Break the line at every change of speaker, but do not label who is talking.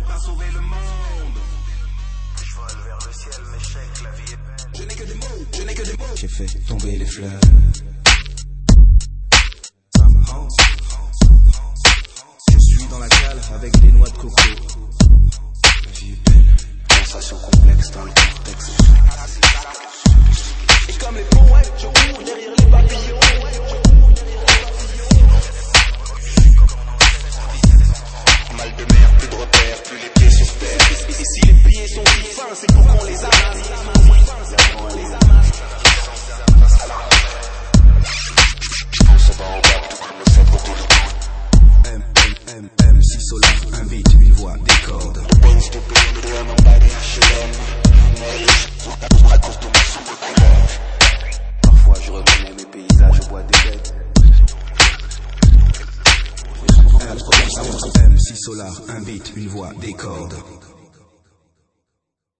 pas sauver le monde.
Je vole vers le ciel, mais je sais que la vie est belle.
Je n'ai que des mots, je n'ai que des mots.
J'ai fait tomber les fleurs. Je suis dans la cale avec des noix de coco. La vie est belle.
Sensation complexe dans le cortex.
Et comme les poètes, je cours derrière les papillons.
Mal de mer, plus de repères, plus les pieds sur terre.
Et si les pieds sont si fins, c'est pour qu'on les amasse.
On se bat en bas, tout comme le sait pour tout le monde.
MC Solar invite une voix, des cordes.
Pense to be in the room, body HLM. À cause de ma sombre couleur. Parfois je reconnais mes paysages au bois des bêtes.
MC Solar invite une voix, des cordes.